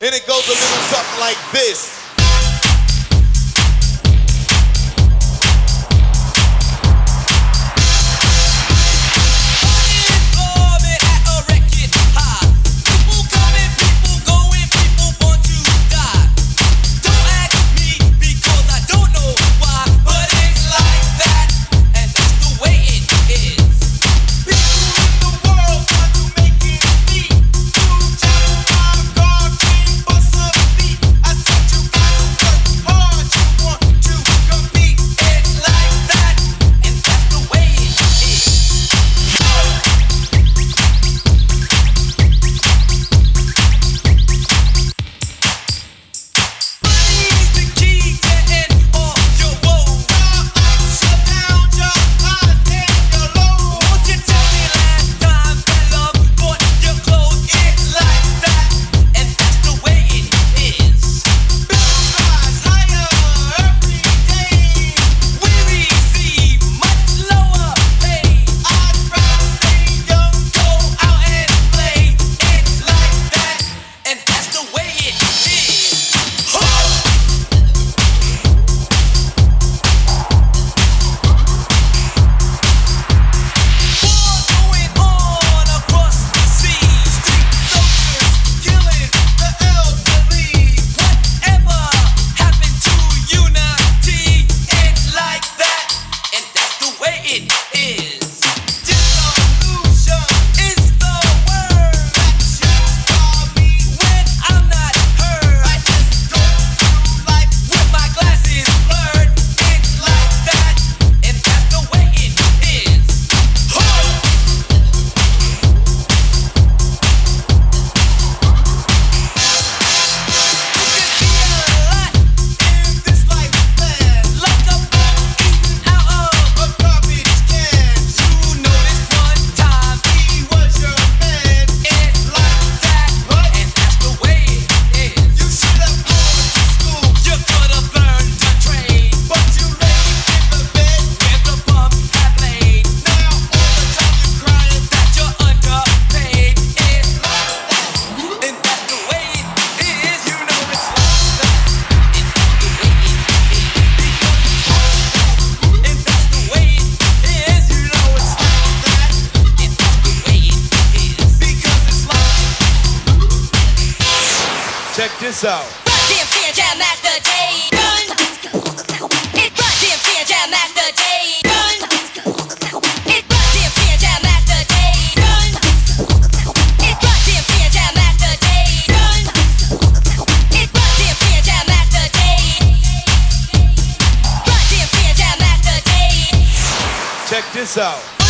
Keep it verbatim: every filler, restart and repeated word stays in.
And it goes a little something like this. Check this out. Run D M C and Jam Master Jay. Run. It's Run D M C and Jam Master Jay. Run. It's Run D M C and Jam Master Jay. Run. It's Run D M C and Jam Master Jay. Run. It's Run D M C and Jam Master Jay. Run D M C and Jam Master Jay. Check this out.